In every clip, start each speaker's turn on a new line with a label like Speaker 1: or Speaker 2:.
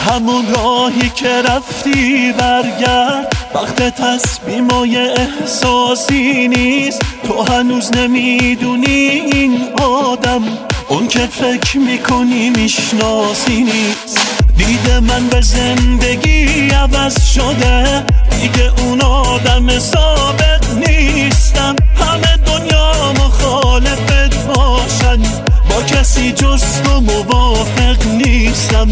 Speaker 1: همون راهی که رفتی برگرد، وقت تصمیمای احساسی نیست. تو هنوز نمیدونی این آدم اون که فکر میکنی میشناسی نیست. دید من به زندگی عوض شده، دیگه اون آدم سابق نیستم. همه دنیا مخالفت باشن، با کسی جز تو موافق نیستم.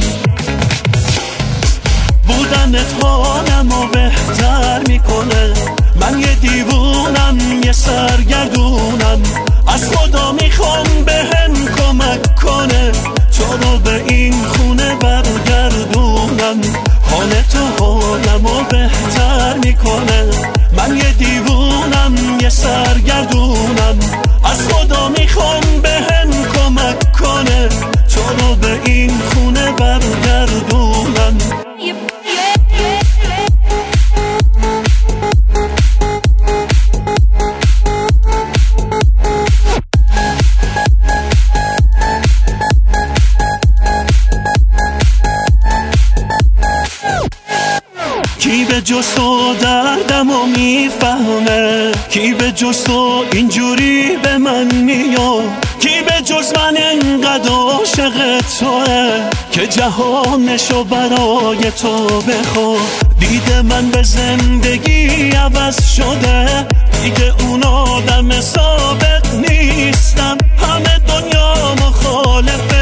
Speaker 1: بودنت حالمو بهتر میکنه، من یه دیوونم یه سرگردونم. از خدا میخوام بهم کمک کنه، تو رو به این خونه برگردونم. حال تو حالمو بهتر میکنه، من یه دیوونم یه سرگردونم. از خدا میخوام بهم کمک کنه، تو رو به این خونه برگردونم. کی به جز تو دردمو میفهمه، کی به جز تو اینجوری به من میاد، کی به جز من انقدر عاشق توه که جهانشو برای تو بخواد. دید من به زندگی عوض شده، دیگه اون آدم سابق نیستم. همه دنیا مخالف